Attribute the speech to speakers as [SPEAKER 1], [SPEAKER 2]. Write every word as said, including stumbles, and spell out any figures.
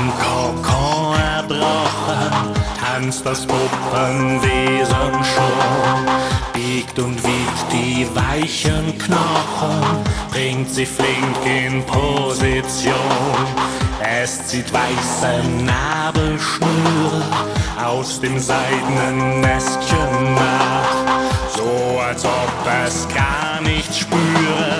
[SPEAKER 1] Im Kokon erbrochen tanzt das Puppenwesen schon, biegt und wiegt die weichen Knochen, bringt sie flink in Position. Es zieht weiße Nabelschnüre aus dem seidenen Nestchen nach, so als ob es gar nicht spüre,